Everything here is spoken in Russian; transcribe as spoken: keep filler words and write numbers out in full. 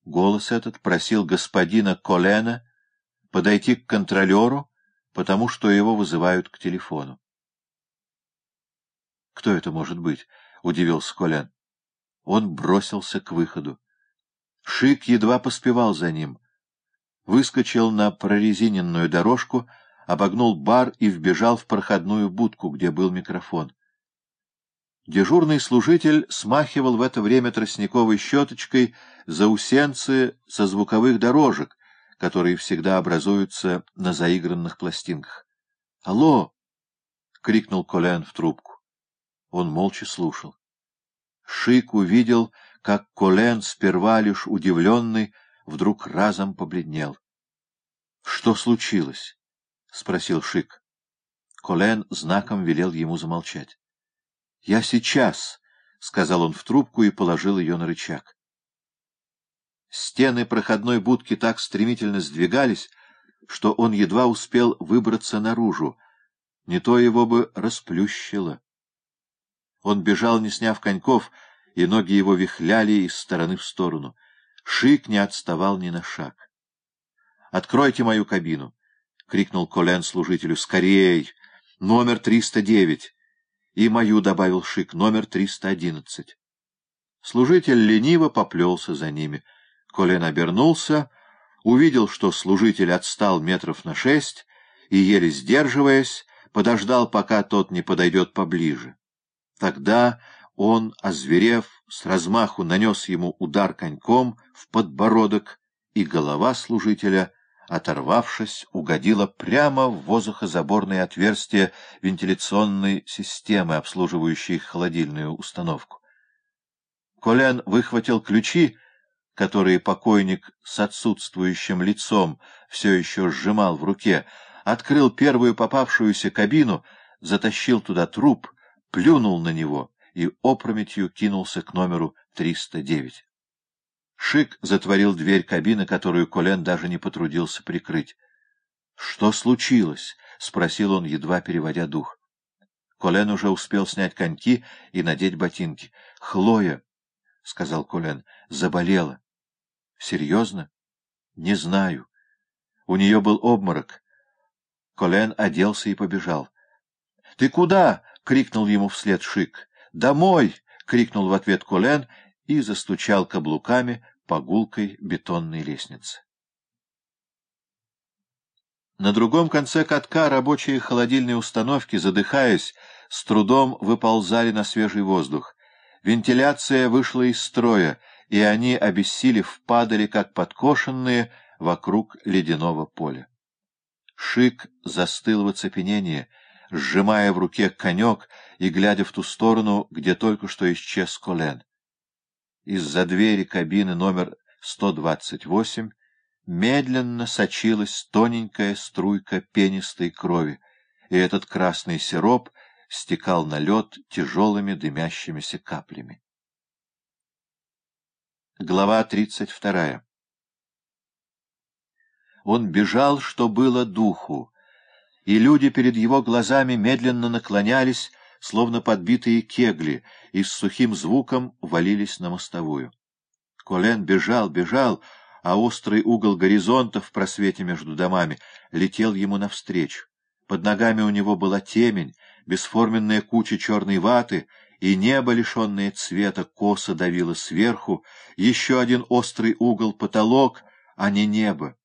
Голос этот просил господина Колена подойти к контролеру, потому что его вызывают к телефону. — Кто это может быть? — удивился Колен. Он бросился к выходу. Шик едва поспевал за ним. Выскочил на прорезиненную дорожку, обогнул бар и вбежал в проходную будку, где был микрофон. Дежурный служитель смахивал в это время тростниковой щеточкой заусенцы со звуковых дорожек, которые всегда образуются на заигранных пластинках. «Алло!» — крикнул Колен в трубку. Он молча слушал. Шик увидел, как Колен, сперва лишь удивленный, вдруг разом побледнел. — Что случилось? — спросил Шик. Колен знаком велел ему замолчать. — Я сейчас, — сказал он в трубку и положил ее на рычаг. Стены проходной будки так стремительно сдвигались, что он едва успел выбраться наружу, не то его бы расплющило. Он бежал, не сняв коньков, и ноги его вихляли из стороны в сторону. Шик не отставал ни на шаг. — Откройте мою кабину! — крикнул Колен служителю. — Скорей! Номер триста девять! И мою, — добавил Шик, — номер триста одиннадцать. Служитель лениво поплелся за ними. Колен обернулся, увидел, что служитель отстал метров на шесть, и, еле сдерживаясь, подождал, пока тот не подойдет поближе. Тогда он, озверев, с размаху нанес ему удар коньком в подбородок, и голова служителя, оторвавшись, угодила прямо в воздухозаборное отверстие вентиляционной системы, обслуживающей холодильную установку. Колен выхватил ключи, которые покойник с отсутствующим лицом все еще сжимал в руке, открыл первую попавшуюся кабину, затащил туда труп, плюнул на него и опрометью кинулся к номеру триста девять. Шик затворил дверь кабины, которую Колен даже не потрудился прикрыть. — Что случилось? — спросил он, едва переводя дух. Колен уже успел снять коньки и надеть ботинки. — Хлоя, — сказал Колен, — заболела. — Серьезно? — Не знаю. У нее был обморок. Колен оделся и побежал. — Ты куда? — крикнул ему вслед Шик. «Домой!» — крикнул в ответ Колен и застучал каблуками по гулкой бетонной лестнице. На другом конце катка рабочие холодильной установки, задыхаясь, с трудом выползали на свежий воздух. Вентиляция вышла из строя, и они, обессилев, падали, как подкошенные, вокруг ледяного поля. Шик застыл в оцепенении, сжимая в руке конек и глядя в ту сторону, где только что исчез Колен. Из-за двери кабины номер сто двадцать восемь медленно сочилась тоненькая струйка пенистой крови, и этот красный сироп стекал на лед тяжелыми дымящимися каплями. Глава тридцать вторая. Он бежал, что было духу, и люди перед его глазами медленно наклонялись, словно подбитые кегли, и с сухим звуком валились на мостовую. Колен бежал, бежал, а острый угол горизонта в просвете между домами летел ему навстречу. Под ногами у него была темень, бесформенная куча черной ваты, и небо, лишенное цвета, косо давило сверху, еще один острый угол — потолок, а не небо.